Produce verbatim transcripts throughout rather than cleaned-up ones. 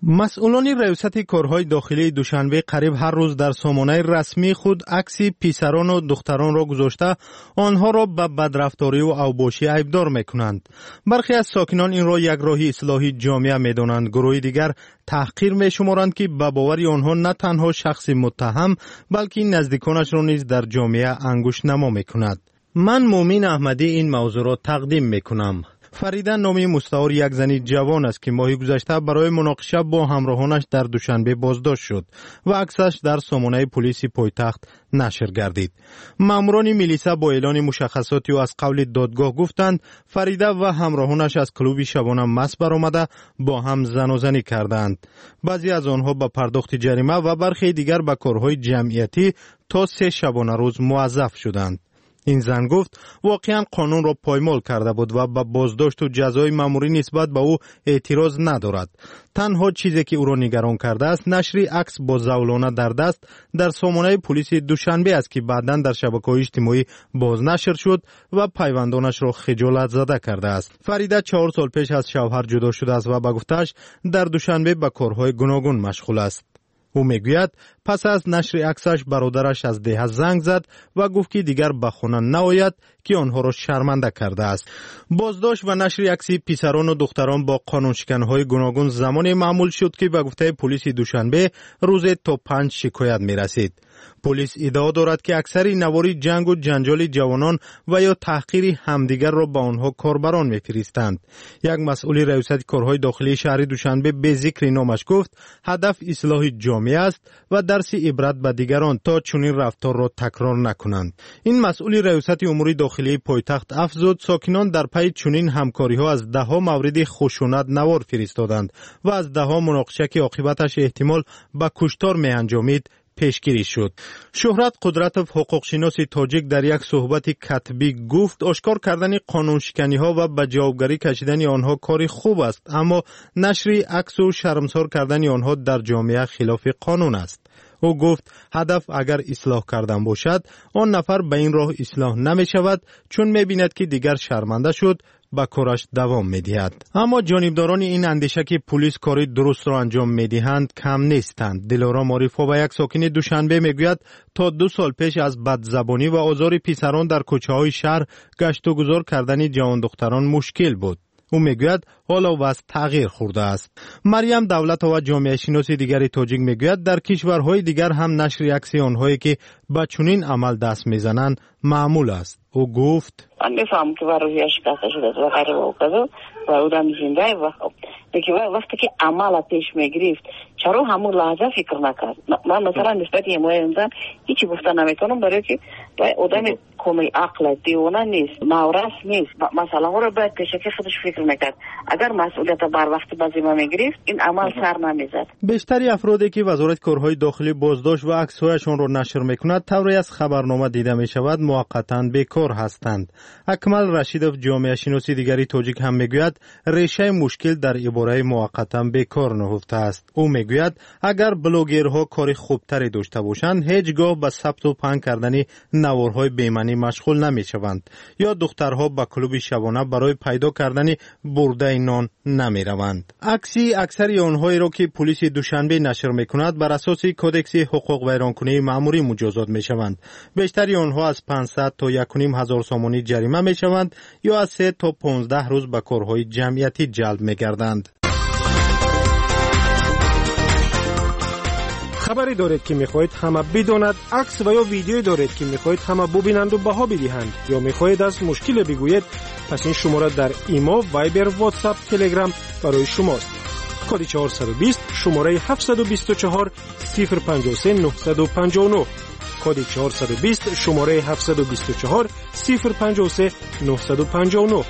مسئولان ریاست کارهای داخلی دوشنبه قریب هر روز در سامانه رسمی خود عکس پسران و دختران را گذاشته آنها را به بدرفتاری و اوباشی ایبدار میکنند. برخی از ساکنان این را یک راه اصلاحی جامعه میدانند. گروه دیگر تحقیر میشمارند که به باور آنها نه تنها شخص متهم بلکه نزدیکانش را نیز در جامعه انگشت نما میکند. من مومین احمدی این موضوع را تقدیم میکنم. فریده نامی مستعار یک زنی جوان است که ماه گذشته برای مناقشه با همراهانش در دوشنبه بازداشت شد و عکسش در سامانه پلیس پایتخت نشر گردید. ماموران میلیسا با اعلان مشخصاتی و از قول دادگاه گفتند فریده و همراهانش از کلوب شبانه مست برآمده با هم زن و زنی کردند. بعضی از آنها با پرداخت جریمه و برخی دیگر به کارهای جمعیتی تا سه شبانه روز موظف شدند. این زن گفت واقعا قانون را پایمال کرده بود و به بازداشت و جزای ماموری نسبت به او اعتراض ندارد. تنها چیزی که او را نگران کرده است نشر عکس با زولانه در دست در سامانه پلیس دوشنبه است که بعداً در شبکه‌های اجتماعی بازنشر شد و پیوندانش را خجالت زده کرده است. فریده چهار سال پیش از شوهر جدا شده است و به گفتش در دوشنبه به کارهای گوناگون مشغول است. او میگوید پس از نشر عکسش برادرش از ده زنگ زد و گفت که دیگر به خانه نآید که آنها را شرمنده کرده است. بازداشت و نشر عکس پسران و دختران با قانونشکنهای گوناگون زمان معمول شد که به گفته پلیس دوشنبه روز تا پنج شکایت می رسید. پلیس ادعا دارد که اکثر نواری جنگ و جنجال جوانان و یا تحقیر همدیگر را به آنها کاربران می‌فرستند. یک مسئول ریاست کارهای داخلی شهر دوشنبه به ذکر نامش گفت هدف اصلاح جامعه است و درس عبرت به دیگران تا چنین رفتار را تکرار نکنند. این مسئول ریاست امور داخلی پایتخت افزود ساکنان در پی چنین همکاری‌ها از ده‌ها مورد خشونت نوار فرستادند و از ده‌ها مناقشه که عاقبتش احتمال به کشتار می‌انجامید پیشگیری شد. شهرت قدرتوف حقوقشناس تاجیک در یک صحبت کتبی گفت آشکار کردن قانونشکنی ها و به جوابگری کشیدن آنها کاری خوب است، اما نشر عکس و شرمسار کردن آنها در جامعه خلاف قانون است. او گفت هدف اگر اصلاح کردن باشد آن نفر به این راه اصلاح نمی شود چون می بیند که دیگر شرمنده شد با کارش دوام می دهد. اما جانبداران این اندیشه که پلیس کاری درست را انجام می دهند کم نیستند. دلارام عارف‌ها و یک ساکن دوشنبه می گوید تا دو سال پیش از بدزبانی و آزار پسران در کوچه های شهر گشت و گذار کردن جوان دختران مشکل بود. او میگوید حالا وضع تغییر خورده است. مریم دولت و جامعه شناس دیگری تاجیک میگوید در کشورهای دیگر هم نشر عکس آنهایی که به چنین عمل دست میزنند معمول است. او گفت من میفهمم که برای شکسته شده است و غیر واقعی و آدم زنده و دیگه وقتی که عمل پیش میگرفت چرا همون لحظه فکر نکرد؟ من مثلا نسبت یه موی انسان هیچی گفته نمیتونم برای که آدم کمی عقل دیوانه نیست، مورث نیست، مثلا ها رو باید پیشکی خودش فکر میکرد. اگر مسئولیت بر وقت به ذمه میگرفت این عمل سر نمیزد. بیشتری افرادی که وزارت کارهای داخلی بازداشت و عکس‌هایشان را نشر میکند طوری از خبرنامه دیده میشود موقتا بیکار هستند. اکمل رشیدوف جامعه شناسی دیگری تاجیک هم میگوید ریشه مشکل در عباره موقتا بیکار نهفته است. او میگوید اگر بلوگرها کار خوبتری داشته باشند هیچگاه به ثبت و پهن کردن نوارهای بیمنی مشغول نمیشوند یا دخترها به کلوب شبانه برای پیدا کردن برده نان نمیروند. عکسی اکثر آنهایی را که پلیس دوشنبه نشر میکند بر اساس کدکس حقوق ویرانکنی مأموری مجازات میشوند. بیشتر آنها از پانصد تا یک و نیم هزار سامانی جریمه میشوند یا از سه تا پانزده روز به کارهای جمعیتی جلب میگردند. خبری دارید که میخواهید همه بداند، عکس و یا ویدیویی دارید که میخواهید همه ببینند و بها بدهند یا میخواهید از مشکل بگویید، پس این شماره در ایما، وایبر، واتساپ، تلگرام برای شماست. کد چهارصد و بیست شماره هفتصد و بیست و چهار صفر پنجاه و سه نهصد و پنجاه و نه. کد چهارصد و بیست شماره هفتصد و بیست و چهار صفر پنجاه و سه نهصد و پنجاه و نه.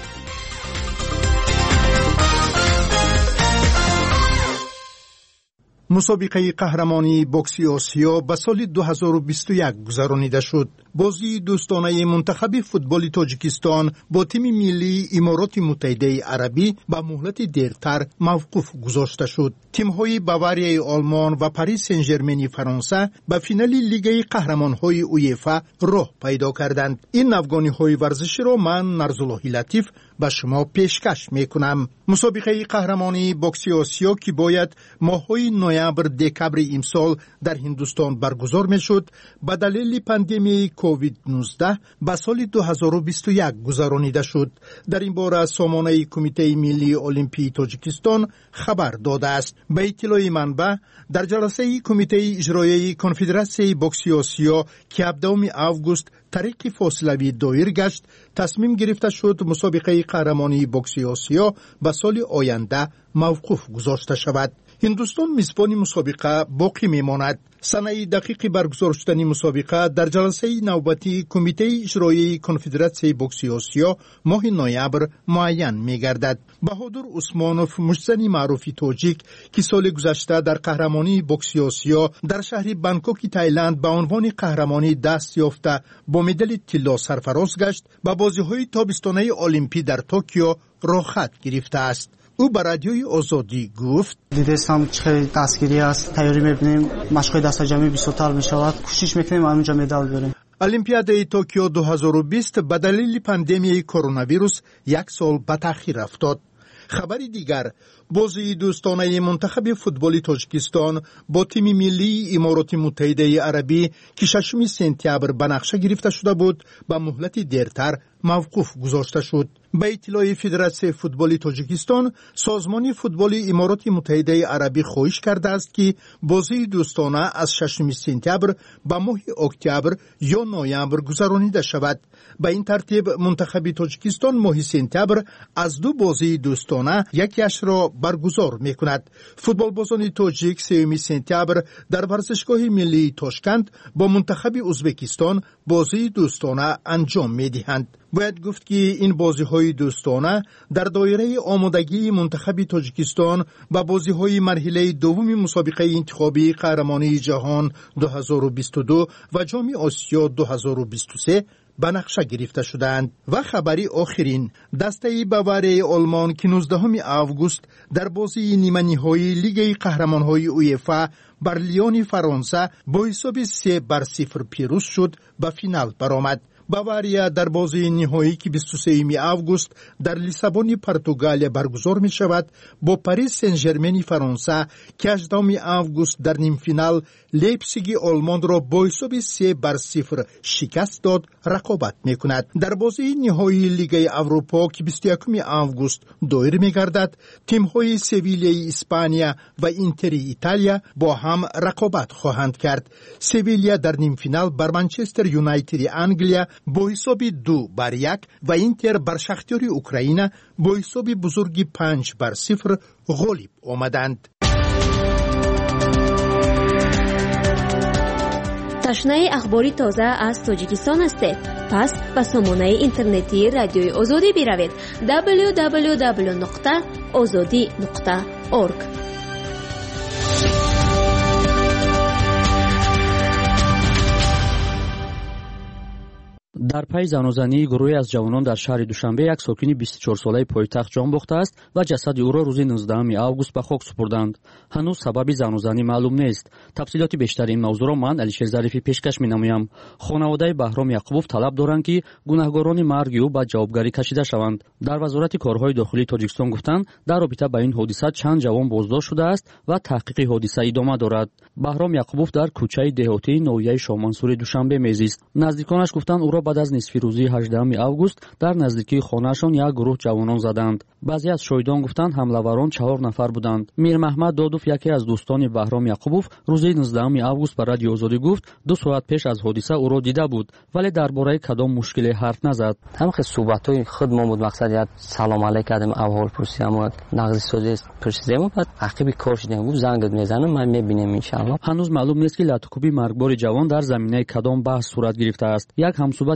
مسابقه قهرمانی بوکسی آسیا به سال دو هزار و بیست و یک گذرانیده شد. بازی دوستانه منتخب فوتبال تاجیکستان با تیم ملی امارات متحده عربی به مهلت دیرتر موقوف گذاشته شد. تیم‌های باواریای آلمان و پاریس سن ژرمن فرانسه به فینال لیگ قهرمان‌های اویفا راه پیدا کردند. این افغانی‌های ورزشی را من نرزالله لطیف به شما پیشکش میکنم. مسابقه قهرمانی بوکسی آسیا که باید ماه‌های نوامبر دکبر امسال در هندوستان برگزار میشد، به دلیل پاندمی کووید نوزده به سال دو هزار و بیست و یک گذرانیده شد. در این باره سامانه کمیته ملی المپی تاجیکستان خبر داده است. به اطلاع منبع، در جلسه کمیته اجرایی کنفدراسیون بوکسی آسیا که هفدهم آگوست طریق فاصلوی دایر گشت، تصمیم گرفته شد مسابقه قهرمانی بوکسی آسیا به سال آینده موقوف گذاشته شود. هندوستان میزبان مسابقه باقی میماند. سنه دقیق برگزار شدن مسابقه در جلسه نوبتی کمیته اجرایی کنفدراسیون بوکسی آسیا ماه نوامبر معین میگردد. بهادر عثمانوف، مجزنی معروف تاجیک که سال گذشته در قهرمانی بوکسی آسیا در شهر بانکوک تایلند به عنوان قهرمانی دست یافته با مدال طلا سرفراز گشت، به بازی‌های تابستانه المپی در توکیو راحت گرفته است. او به رادیوی آزادی گفت: دیدستم چه دستگیری است، تیاری می‌بینیم، مشق‌های دست‌جمعی بیشتر می‌شود، کوشش می‌کنیم همونجا مدال ببریم. المپیاد توکیو دو هزار و بیست به دلیل پاندمی کرونا ویروس یک سال به تأخیر افتاد. خبری دیگر، بازی دوستانه منتخب فوتبال تاجیکستان با تیم ملی امارات متحده عربی که ششم سپتامبر به نقشه گرفته شده بود، به مهلت دیرتر موقوف گذاشته شد. به اطلاع فدراسیون فوتبال تاجیکستان، سازمان فوتبال امارات متحده عربی خواهش کرده است که بازی دوستانه از ششم سپتامبر به ماه اکتبر یا نوامبر گذرانیده شود. به این ترتیب منتخب تاجیکستان ماه سپتامبر از دو بازی دوستانه یکیش را برگزار میکند. فوتبال بازان تاجیک سوم سپتامبر در ورزشگاه ملی تاشکند با منتخب ازبکستان بازی دوستانه انجام میدهند. باید گفت که این بازی‌های دوستانه در دایره آمادگی منتخب تاجیکستان به بازی‌های مرحله دوم مسابقه انتخابی قهرمانی جهان دو هزار و بیست و دو و جام آسیا دو هزار و بیست و سه به نقشه گرفته شدند. و خبری آخرین، دسته باواری آلمان که نوزدهم آگوست در بازی نیمه نهایی لیگ قهرمان‌های اویفا بر لیون فرانسه با حساب سه بر صفر پیروز شد، به فینال برآمد. باواریا در بازی نهایی که بیست و سوم آگوست در لیسابون پرتغال برگزار می شود با پاریس سن ژرمن فرانسه که هجدهم آگوست در نیم فینال لیپزیگ آلمان را با حساب سه بر صفر شکست داد رقابت می کند. در بازی نهایی لیگ اروپا که بیست و یکم آگوست دایر می گردد، تیم های سویلیای اسپانیا و اینتر ایتالیا با هم رقابت خواهند کرد. سویلیا در نیم فینال بر منچستر یونایتد انگلیا با حساب دو بر یک و اینتر بر شختیار اوکراین با حساب بزرگی پنج بر صفر غالب آمدند. تشنه اخباری تازه از تاجیکستان هستید؟ پس به سامانه اینترنتی رادیوی آزادی بروید دبلیو دبلیو دبلیو نقطه آزادی نقطه اورگ. در پی زنوزنی گروهی از جوانان در شهر دوشنبه یک ساکن بیست و چهار ساله پایتخت جان باخته است و جسد او را روز نوزدهم آگوست به خاک سپردند. هنوز سبب زنوزنی معلوم نیست. تفصیلات بیشتر این موضوع را من علیشیر ظریفی پیشکش می‌نمایم. خانواده بهرام یعقوبوف طلب دارند که گناهکاران مرگ او به جوابگاری کشیده شوند. در وزارت کارهای داخلی تاجیکستان گفتند در رابطه با این حادثه چند جوان بازداشت شده است و تحقیق حادثه ادامه دارد. بهرام یعقوبوف در کوچه دهاتی نویه شاه منصور دوشنبه میزیست. نزدیکانش گفتند او را بعد از نصف روزی هجدهم آگوست در نزدیکی خانه‌شان یک گروه جوانان زدند. بعضی از شاهدان گفتند حمله‌وران چهار نفر بودند. میر محمد دادوف یکی از دوستان بهرام یعقوبوف روز نوزدهم آگوست به رادیو آزادی گفت دو ساعت پیش از حادثه او را دیده بود ولی درباره کدام مشکلی حرف نزد. هم خیلی صحبت‌های خود ما بود، مقصد یاد سلام علیک کردیم، احوال پرسیدم و نقض سوزی پرسیدم، بعد عقب کار شدیم گفت زنگ میزنم من میبینم ان. هنوز معلوم نیست که لطکوبی مرگبار جوان در زمینه کدام بحث صورت گرفته است. یک همصحبت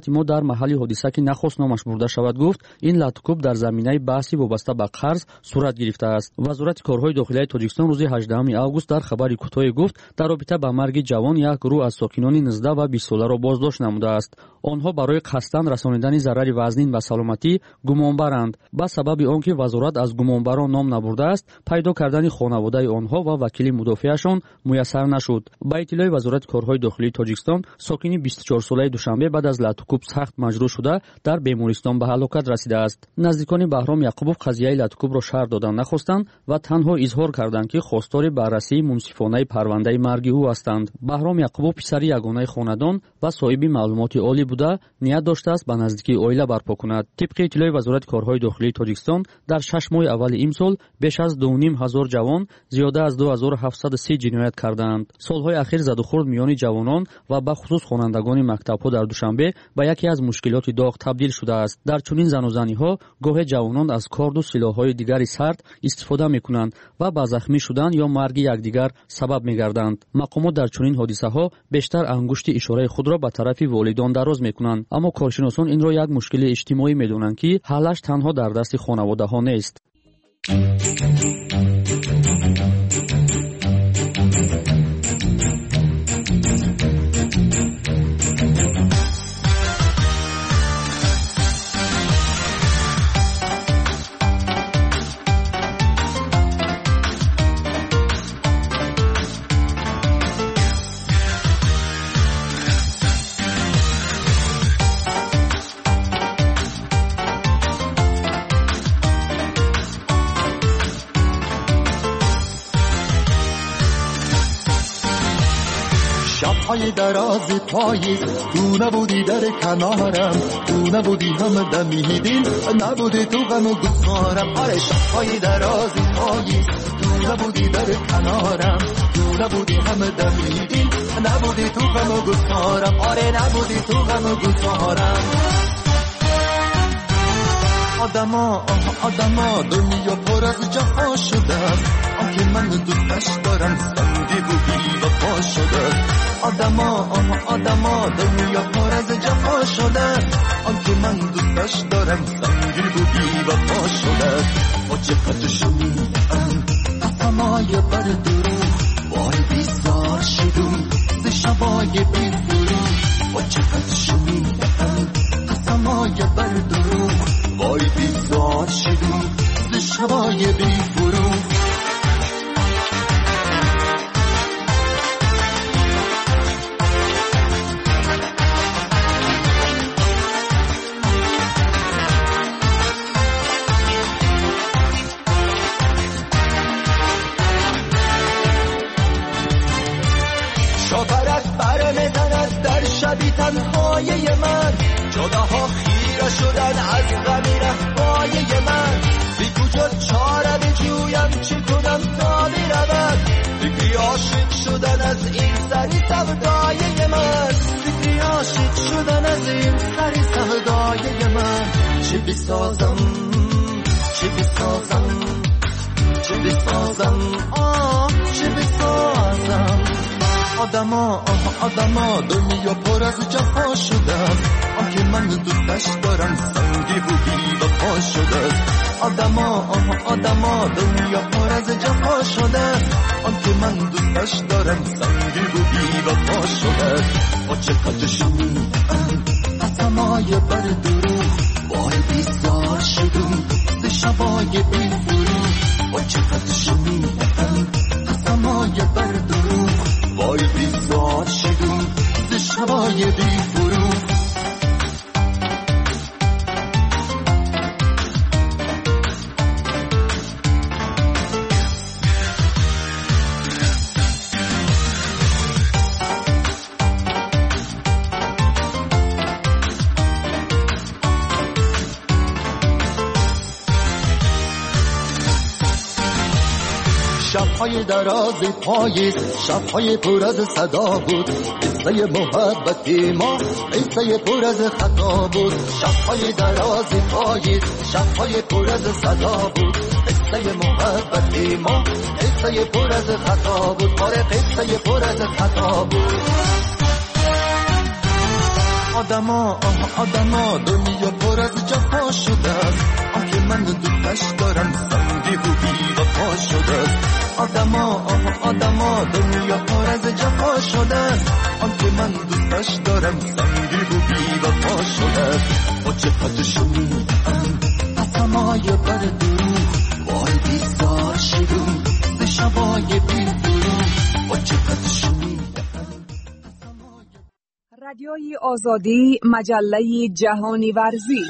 ما در محل حادثه که نخواست نامش برده شود گفت این لطکوب در زمینه بحثی وابسته به قرض صورت گرفته است. وزارت کارهای داخلی تاجیکستان روز هجدهم август در خبری کوتاه گفت در رابطه با مرگ جوان یک گروه از ساکنان نوزده و بیست ساله را بازداشت نموده است. آنها برای قصداً رسانیدن ضرر وزنین و سلامتی گمانبرند. به سبب آنکه وزارت از گمانبران نام نبرده است، پیدا کردن خانواده آنها و وکیل مدافعشان میسر نشد. با اطلاع وزارت کارهای داخلی تاجیکستان، ساکنی بیست و چهار ساله دوشنبه بعد از لطکوب سخت مجروح شده در بیمارستان به هلاکت رسیده است. نزدیکان بهرام یعقوبов قضیه لطکوب را شرح دادن نخواستند و تنها اظهار کردند که خواستار بررسی منصفانه پرونده مرگ او هستند. بهرام یعقوبov پسر یگانه خاندان و صاحب معلومات عالی بوده، نیت داشته است به نزدیکی عائله برپا کند. طبق اطلاع وزارت کارهای داخلی تاجیکستان، در شش ماه اول امسال بیش از دو و نیم هزار جوان زیاده از دو هزار و هفتصد و سه جنایت کردند. سالهای اخیر زد و خورد میان جوانان و به خصوص خوانندگان مکتب‌ها در دوشنبه به یکی از مشکلات داغ تبدیل شده است. در چنین زن و زنی‌ها گاه جوانان از کارد و سلاح‌های دیگر سرد استفاده می‌کنند و به زخمی شدن یا مرگ یکدیگر سبب می‌گردند. مقامات در چنین حادثه‌ها بیشتر انگشت اشاره خود را به طرف والدان دراز می‌کنند، اما کارشناسان این را یک مشکل اجتماعی می‌دانند که حلش تنها در دست خانواده‌ها نیست. شب‌های دراز پاییز تو نبودی در کنارم، تو نبودی هم دمیدین، نبودی تو غم و گفتارم. آره شب‌های دراز پاییز تو نبودی در کنارم، تو نبودی هم دمیدین، نبودی تو غم و گفتارم. آره نبودی تو غم و گفتارم. آدما آدما دنیا پر از جفا شده است، آنکه من دوستش دارم سنگی بودی و پا شده. آدما آدما دنیا پر از جفا شده است، آنکه من دوستش دارم سنگی بودی و پا شده. با چقدر شنیدم قسمای بر دروغ، وای بیزار شدم ز شبای بی فروغ. با چقدر شنیدم قسمای بر دروغ، وای بیزار شدم ز شبای بی فروغ. شاپرک بر میزند در شبی تنهای من، جداها خیره شدن از غمی رفای من. بی کجا چاره بجویم چه کنم تا برود، فکری عاشق شدن از این سری سودای من. فکری عاشق شدن از این سری سودای من. چه بسازم چه بسازم چه بسازم آه چه بسازم. آدما آدما دنیا پر از جفا شده است، آنکه من دوستش دارم سنگی بودی و پا شده. آدما آدما دنیا پر از جفا شده است، آنکه من دوستش دارم سنگی بودی و پا شده. با چقدر شنیدم قسمای بر دروغ، وای بیزار شدم ز شبای بی فروغ. با چقدر شنیدم قسمای بر دروغ، وای بیزار شدم ز شبای بی فروغ. شب‌های دراز پاییز، شب‌های پر از صدا بود، قصه محبت ما قصه پر از خطا بود. شب‌های دراز پاییز، شب‌های پر از صدا بود، قصه محبت ما قصه پر از خطا بود. آره قصه پر از خطا بود. آدما آه آدما دنیا پر از جفا شده است، آنکه من دوستش دارم سنگی و بی وفا شده است. آدما آه آدما دنیا پر از جفا شده است، آنکه من دوستش دارم سنگی و بی وفا شده است. با چقدر شنیدم قسمای بر دروغ، وای بیزار شدم ز شبای بی دروغ. با چقدر شنیدم. رادیوی آزادی، مجله جهانی ورزش.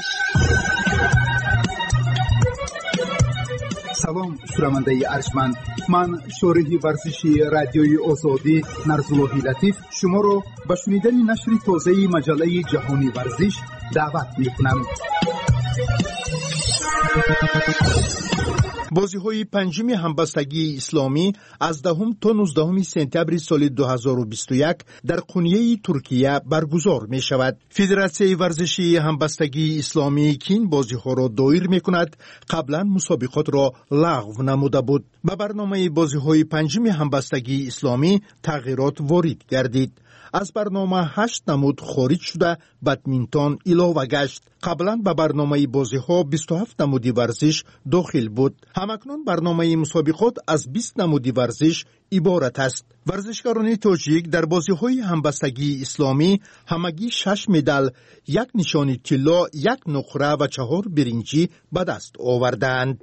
سلام شنونده ارجمند، من شارح ورزشی رادیوی آزادی نرزاللهی لطیف شما را به شنیدن نشر تازه مجله جهانی ورزش دعوت می‌کنم. بازی‌های پنجم همبستگی اسلامی از دهم تا نوزدهم سپتامبر سال دو هزار و بیست و یک در قونیه ترکیه برگزار می‌شود. فدراسیون ورزشی همبستگی اسلامی که این بازی‌ها را دایر می‌کند قبلا مسابقات را لغو نموده بود. به برنامه بازی‌های پنجم همبستگی اسلامی تغییرات وارد گردید. از برنامه هشت نمود خارج شده بدمینتون اضافه گشت. قبلا به برنامه بازی‌ها بیست و هفت نمودی ورزش داخل بود. همکنون برنامه مسابقات از بیست نمودی ورزش عبارت است. ورزشکاران تاجیک در بازی‌های همبستگی اسلامی همگی شش مدال، یک نشان طلا، یک نقره و چهار برنجی به دست آوردند.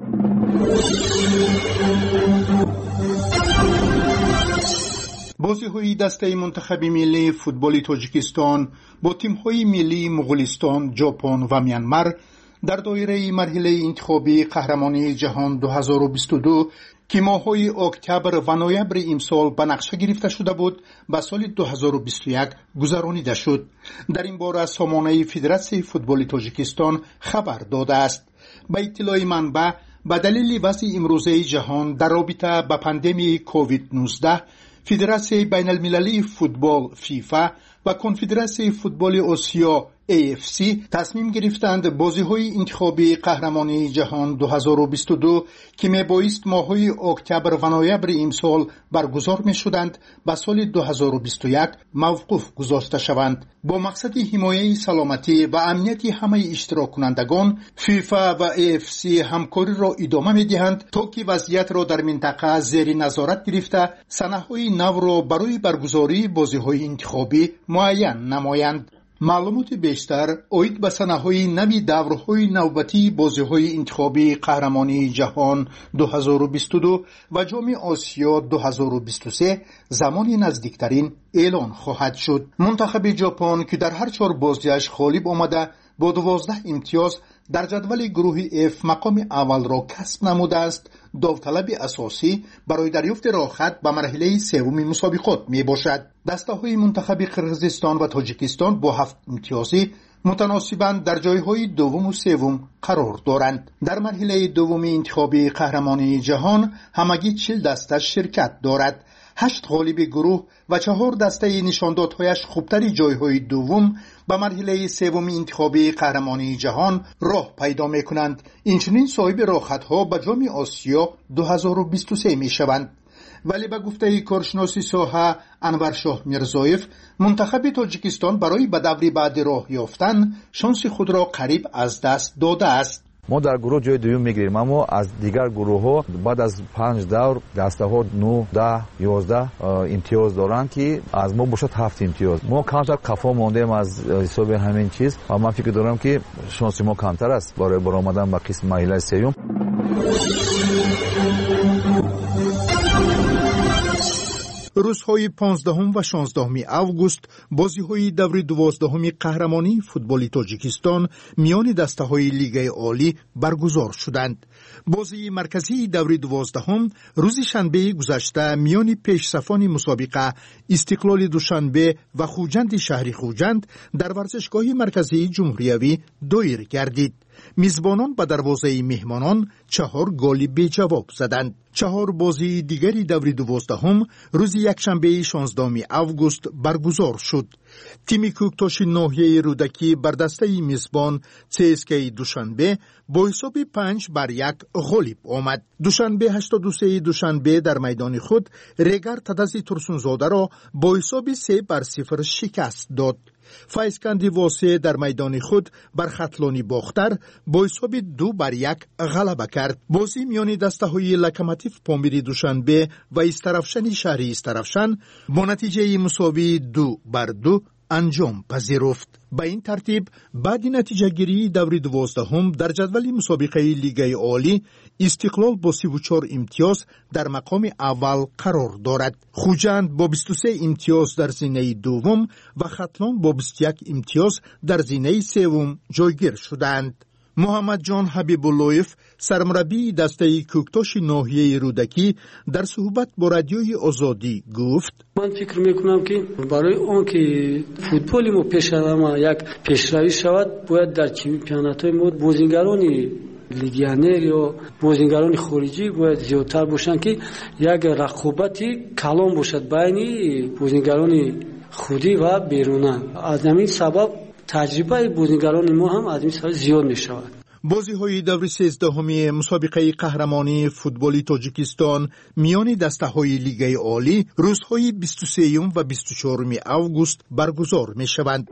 بازی‌های دسته منتخب ملی فوتبال تاجیکستان با تیم‌های ملی مغولستان، ژاپن و میانمار در دایره مرحله انتخابی قهرمانی جهان دو هزار و بیست و دو که ماه‌های اکتبر و نوامبر امسال به نقشه گرفته شده بود به سال دو هزار و بیست و یک گذرانیده شد. در این باره سامانه فدراسیون فوتبال تاجیکستان خبر داده است. به اطلاع منبع به دلیل وضع امروزه جهان در رابطه با پاندمی کووید نوزده، فدراسیون بین المللی فوتبال فیفا و کنفدراسیون فوتبال آسیا ای اف سی تصمیم گرفتند بازی‌های انتخابی قهرمانی جهان دو هزار و بیست و دو که میبایست ماه‌های اکتبر و نوامبر امسال برگزار می‌شدند به سال دو هزار و بیست و یک موقوف گذاشته شوند. با مقصد حمایت سلامتی و امنیت همه اشتراک کنندگان، فیفا و ای اف سی همکاری را ادامه می‌دهند تا که وضعیت را در منطقه زیر نظارت گرفته سنه‌های نو را برای برگزاری بازی‌های انتخابی معین نمایند. معلومات بیشتر اوید به سنه‌های نوی دورهای نوبتی بازی‌های انتخابی قهرمانی جهان دو هزار و بیست و دو و جام آسیا دو هزار و بیست و سه زمان نزدیکترین اعلان خواهد شد. منتخب ژاپن که در هر چهار بازیش غالب آمده با دوازده امتیاز در جدول گروه اف مقام اول را کسب نموده است، داوطلب اساسی برای دریافت راحت به مرحله سوم مسابقات می باشد. دسته‌های منتخب قرقیزستان و تاجیکستان با هفت امتیازی متناسباً در جایهای دوم و سوم قرار دارند. در مرحله دوم انتخابی قهرمانی جهان همگی چهل دسته شرکت دارد. هشت غالب گروه و چهار دسته نشاندادهایش خوبتری جایهای دوم به مرحله سوم انتخابی قهرمانی جهان راه پیدا می کنند. اینچنین صاحب راحت‌ها به جام آسیا دو هزار و بیست و سه می شوند. ولی به گفته کارشناس ساحه انورشاه میرزایف، منتخب تاجیکستان برای به دور بعد راه یافتن شانس خود را قریب از دست داده است. ما در گروه جای دوم میگیریم، اما از دیگر گروه ها بعد از پنج دور دسته ها نه ده یازده امتیاز دارند که از ما باشد هفت امتیاز. ما کمتر قفا ماندیم از حساب همین چیز و من فکر دارم که شانس ما کمتر است برای برآمدن به قسم مرحله سوم. روزهای پانزدهم و شانزدهم اوگوست بازی‌های دور دوازدهم قهرمانی فوتبال تاجیکستان میان دسته‌های لیگ عالی برگزار شدند. بازی مرکزی دور دوازدهم روز شنبه گذشته میان پیشصفان مسابقه استقلال دوشنبه و خوجند شهر خوجند در ورزشگاه مرکزی جمهوریوی دایر گردید. میزبانان به دروازه مهمانان چهار گل بی جواب زدند. چهار بازی دیگری دور دوازدهم روز یکشنبه شانزدهم اوگوست برگزار شد. تیم کوکتاش ناحیه رودکی بر دسته میزبان سی اس کی دوشنبه با حساب پنج بر یک غالب آمد. دوشنبه هشتاد و سه دوشنبه در میدان خود ریگر تدزی ترسونزاده را با حساب سه بر صفر شکست داد. فایسکندی واسه در میدان خود بر خطلانی باختر با حساب دو بر یک غلبه کرد. بازی میان دسته های لکماتیف پامیری دوشنبه و استرفشن شهری استرفشن با نتیجه مساوی دو بر دو انجام پذیرفت. با این ترتیب بعد نتیجه گیری دور دوازدهم در جدول مسابقه لیگ عالی استقلال با سی و چهار امتیاز در مقام اول قرار دارد. خوجند با بیست و سه امتیاز در زینه دوم و ختلان با بیست و یک امتیاز در زینه سوم جایگیر شدند. محمد جان حبیب اللهیف سرمربی دسته کوکتاش ناحیه رودکی در صحبت با رادیوی آزادی گفت: من فکر میکنم که برای اون که فوتبال ما پیشرو یک پیشروی شود باید در چمپیونات های ما بازیگران لیگیونر یا بازیگران خارجی باید زیادتر باشند که یک رقابتی کلان باشد بین بازیگران خودی و بیرونی. از همین سبب تجربه بازیگران ما هم از این سال زیاد می شود. بازی های دور سیزدهمی مسابقه قهرمانی فوتبالی تاجیکستان میان دسته های لیگ عالی روزهای بیست و سوم و بیست و چهارم آگوست برگزار می شوند.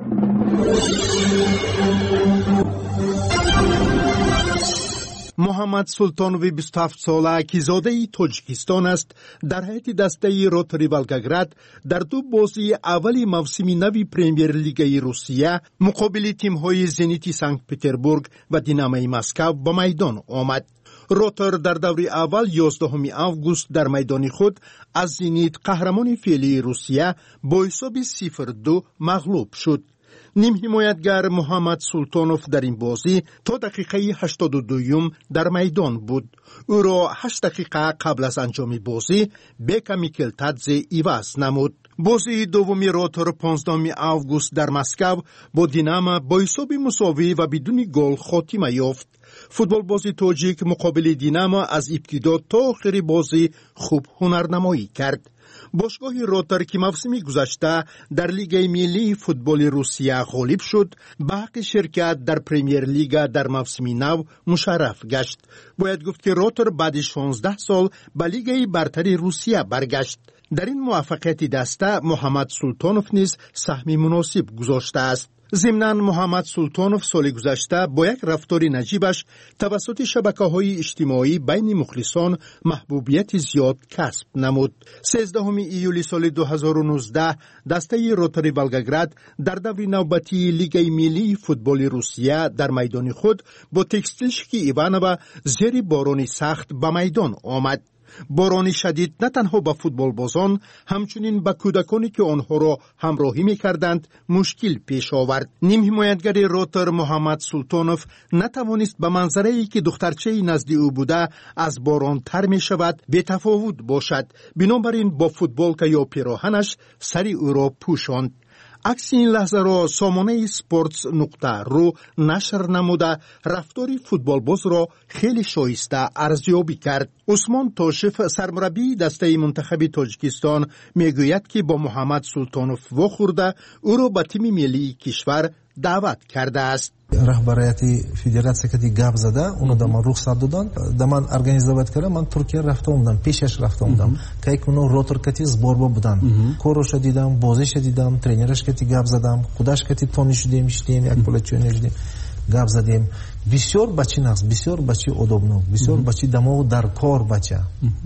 محمد سلطانوی بیست و هفت ساله که زاده تاجیکستان است در هیئت دسته روتری ولگراد در دو بازی اولی موسم نو پریمیر لیگ روسیه مقابل تیم‌های زنیت سنت پترزبورگ و دینامو مسکو به میدان آمد. روتر در دور اول یازدهم آگوست در میدان خود از زنیت قهرمان فعلی روسیه با حساب صفر دو مغلوب شد. نیم حمایتگر محمد سلطانوف در این بازی تا دقیقه هشتاد و دو در میدان بود. او را هشت دقیقه قبل از انجام بازی بیکا میکلتادزه عوض نمود. بازی دومی روتر پانزدهم آگوست در مسکو با دینامو با حساب مساوی و بدون گل خاتمه یافت. فوتبال بازی تاجیک مقابل دینامو از ابتدا تا آخر بازی خوب هنرنمایی کرد. باشگاه روتر که موسم گذشته در لیگ ملی فوتبال روسیه غالب شد به حق شرکت در پریمیر لیگ در موسم نو مشرف گشت. باید گفت که روتر بعد شانزده سال به لیگ برتر روسیه برگشت. در این موفقیت دسته محمد سلطانوف نیز سهم مناسب گذاشته است. ضمناً محمد سلطانوف سال گذشته با یک رفتار نجیبش توسط شبکه‌های اجتماعی بین مخلصان محبوبیت زیاد کسب نمود. سیزدهم ایولی سال دو هزار و نوزده دسته روتری ولگراد در دور نوبتی لیگ ملی فوتبال روسیه در میدان خود با تکستیلشکی ایوانووا زیر باران سخت به میدان آمد. باران شدید نه تنها به فوتبال بازان همچنین به کودکانی که آنها را همراهی می‌کردند مشکل پیش آورد. نیم حمایتگر روتر محمد سلطانوف نتوانست به منظره‌ای که دخترچه نزد او بوده از باران تر می شود بی تفاوت باشد. بنابراین با فوتبال که یا پیراهنش سر او را پوشاند. عکس این لحظه را سامانه سپورتس نقطه رو نشر نموده رفتار فوتبال باز را خیلی شایسته ارزیابی کرد. عثمان تاشف سرمربی دسته منتخب تاجیکستان میگوید که با محمد سلطانوف واخورده او را به تیم ملی کشور دعوت کرده است. رهبریت فدراسیه که گپ زده اونو در من رخصت دادن در من ارگانیزovat کردم. من ترکیه رفته بودم پیشش رفته بودم که یک اونو روتر کتی زبوربا بودن کورش دیدم بازیش دیدم ترینرش کتی گپ زدم خودش کتی تونی شدیم شدیم یک پلچو نشدیم گپ زدیم. بسیار بچی نقص بسیار بچی ادبنو بسیار بچی دماغ در کار بچه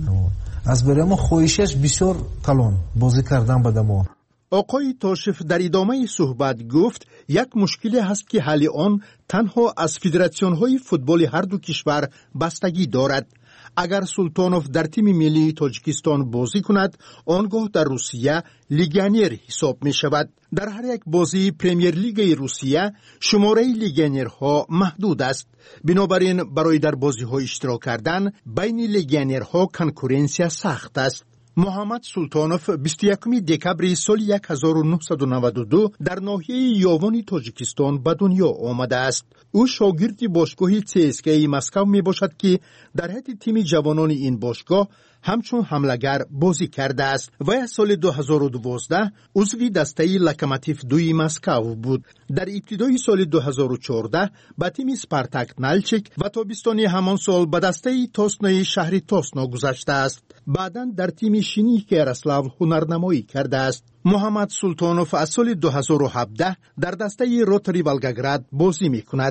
از برای ما خویشش بسیار کلان بازی کردن به دماغ. آقای تاشف در ادامه صحبت گفت یک مشکلی هست که حل آن تنها از فدراسیون‌های فوتبال هر دو کشور بستگی دارد. اگر سلطانوف در تیم ملی تاجیکستان بازی کند آنگاه در روسیه لیگیونر حساب می شود. در هر یک بازی پریمیر لیگ روسیه شماره لیگیونرها محدود است. بنابراین برای در بازی ها اشتراک کردن بین لیگیونرها کنکورنسیا سخت است. محمد سلطانوف بیست و یکم دکبر سال هزار و نهصد و نود و دو در ناحیه یاوان تاجیکستان به دنیا آمده است. او شاگرد باشگاه سی اس کی مسکو می باشد که در هیئت تیم جوانان این باشگاه همچون حملگر بازی کرده است و از سال دو هزار و دوازده عضو دسته لوکوموتیو دوی مسکو بود. در ابتدای سال دو هزار و چهارده به تیم اسپارتاک نالچیک و تابستان همان سال به دسته تاسنای شهر تاسنا گذشته است. بعداً در تیم پیشینی که یاراسلاو هنرنمایی کرده است. محمد سلطانوف از سال دو هزار و هفده در دسته روتری ولگاگراد بازی میکند.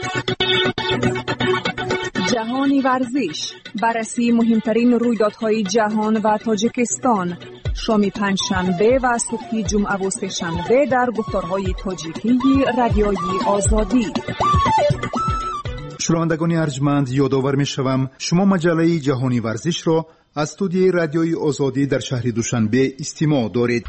جهانی ورزش، بررسی مهمترین رویدادهای جهان و تاجیکستان، شام پنجشنبه و صبح جمعه و سه‌شنبه در گفتارهای تاجیکی رادیوی آزادی. شنوندگان ارجمند، یادآور می‌شوم شما مجله جهانی ورزش را از استودیوی رادیوی آزادی در شهر دوشنبه استماع دارید.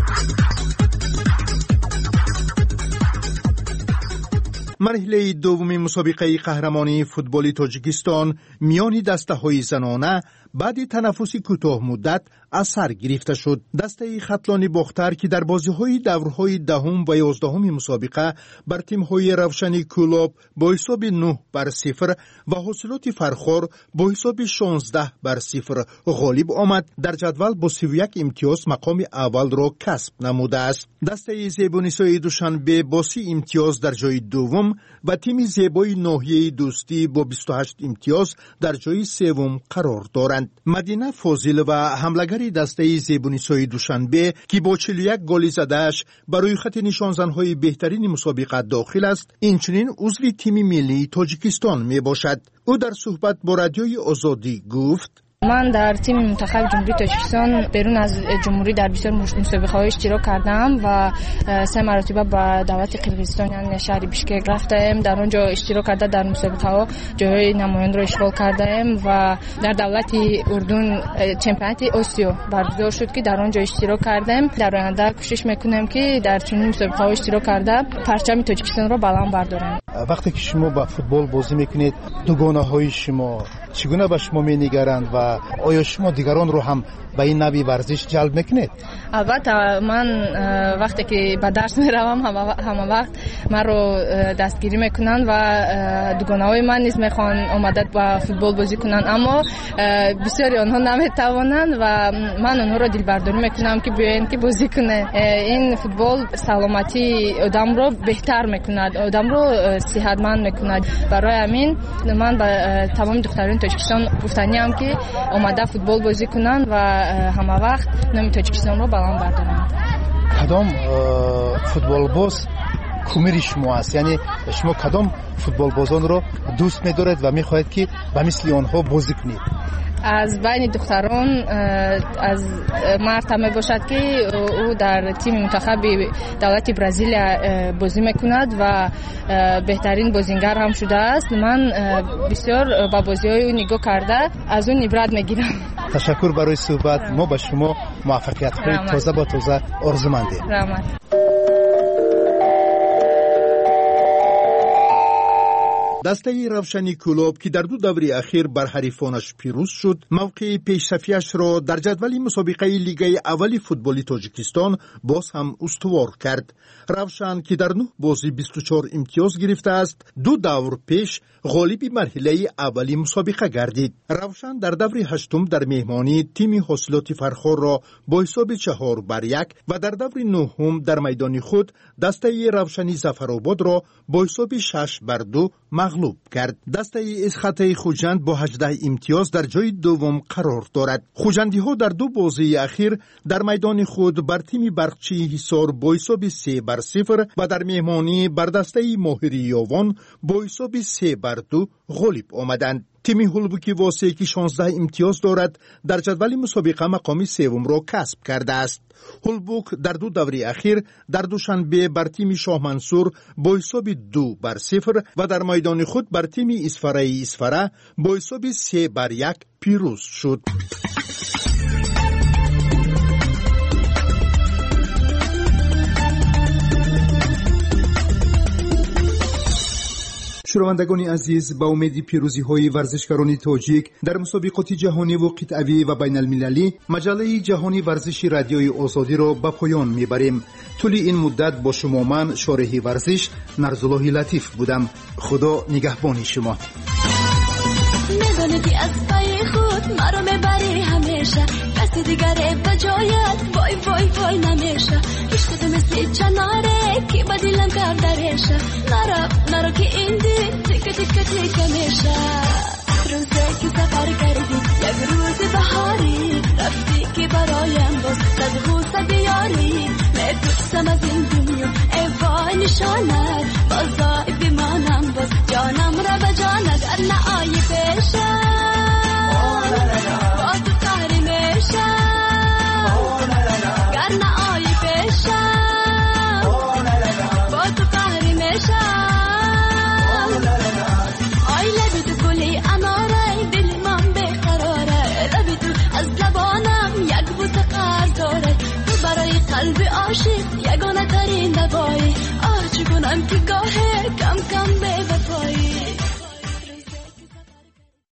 مرحله دوم مسابقه قهرمانی فوتبال تاجیکستان میان دسته‌های زنانه بعد تنفس کوتاه مدت از سر گرفته شد. دسته خطلان باختر که در بازی‌های دورهای دهم و یازدهم مسابقه بر تیم‌های روشن کولاب با حساب نه بر صفر و حاصلات فرخار با حساب شانزده بر صفر غالب آمد، در جدول با سی و یک امتیاز مقام اول را کسب نموده است. دسته زیبانیسای دوشنبه با سی امتیاز در جای دوم و تیم زیبای ناحیه دوستی با بیست و هشت امتیاز در جای سوم قرار دارند. مدینه فاضل و حملگری دسته زیبانیسای دوشنبه که با چهل و یک گل زده‌اش برای خط نشانزن‌های بهترین مسابقه داخل است، اینچنین عضو تیم ملی تاجیکستان می باشد. او در صحبت با رادیوی آزادی گفت: من در تیم منتخب جمهوری تاجیکستان بیرون از جمهوری در بسیار مسابقه‌های اشتراک کردم و سه مرتبه به دولت قرقیزستان یعنی شهر بیشکک رفتم. در آنجا اشتراک کرده در مسابقه‌ها جای نماینده را اشغال کردم و در دولت اردن چمپیونات آسیا برگزار شد که در آنجا اشتراک کردم. در آینده کوشش میکنم که در چنین مسابقه‌ها اشتراک کرده پرچم تاجیکستان را بلند بردارم. وقتی که شما با فوتبال بازی میکنید، دوگانه‌های شما چگونه به شما می‌نگرند و آیا شما دیگران رو هم به این نوع ورزش جلب میکنید؟ البته من وقتی که به درس میروم همه وقت من رو دستگیری میکنن و دوگانه‌های من نیز میخوان آمده با فوتبال بازی کنن، اما بسیاری آنها نمیتوانند و من آنها رو دلبرداری میکنم که بیاین که بازی کنه. این فوتبال سلامتی آدم رو بهتر میکند، آدم رو صحتمند میکند. برای همین من به تمام دختران تاجیکستان گفتنیم که آمده فوتبال بازی کنن و همه وقت نام تاجیکستان رو بلند بردارند. کدام فوتبال باز کمیر شما است؟ یعنی شما کدام فوتبال بازان رو دوست می‌دارید و می‌خواهید که به مثل آنها بازی کنید؟ از بین دختران از مرد می باشد که او در تیم منتخب دولت برزیل بازی میکند و بهترین بازیگر هم شده است. من بسیار با بازی‌های او نگاه کرده از اون عبرت میگیرم. تشکر برای صحبت. ما به شما موفقیت‌های تازه با تازه آرزومندیم. رحمت. دسته روشنی کولاب که در دو دوره اخیر بر حریفانش پیروز شد، موقع پیشرفتی‌اش را در جدول مسابقه لیگ اول فوتبال تاجیکستان باز هم استوار کرد. روشن که در نه بازی بیست و چهار امتیاز گرفته است، دو دور پیش غالب مرحله اولی مسابقه گردید. روشن در دوره هشتم در مهمانی تیم حاصلات فرخار را با حساب چهار بر یک و در دوره نهم در میدان خود دسته روشنی ظفرآباد را با حساب شش بر دو مغلوب کرد. دسته اسخط خوجند با هجده امتیاز در جای دوم قرار دارد. خوجندی ها در دو بازی اخیر در میدان خود بر تیم برقچی حصار با حساب سه بر صفر و در مهمانی بر دسته ماهری یاوان با حساب سه بر دو غالب آمدند. تیم هولبوکی واسه که شانزده امتیاز دارد در جدول مسابقه مقام سوم را کسب کرده است. هولبوک در دو دوره اخیر در دوشنبه بر تیم شاه منصور با حساب دو بر صفر و در میدان خود بر تیم اسفره اسفره با حساب سه بر یک پیروز شد. شنوندگان عزیز، با امید پیروزی های ورزشکاران تاجیک در مسابقات جهانی و قطعی و بین المللی، مجله جهانی ورزش رادیوی آزادی را به پایان میبریم. طول این مدت با شما من شارح ورزش نرزالله لطیف بودم. خدا نگهبان شما. میدونی از پای خود مرا میبری همیشه، کسی دیگره به جایت وای وای وای نمیشه. عشق تو مثل چناره که با دلم کردرشه، نرا نرا که این دل تک تک تک میشه. روزه که سفر کردی یک روز بهاری رفتی که بودی برایم باز صد غوصد یاری میپرسم از این دنیا ای وای نشانت بازای بمانم باز جانم را به جان اگر نه آیی پیشم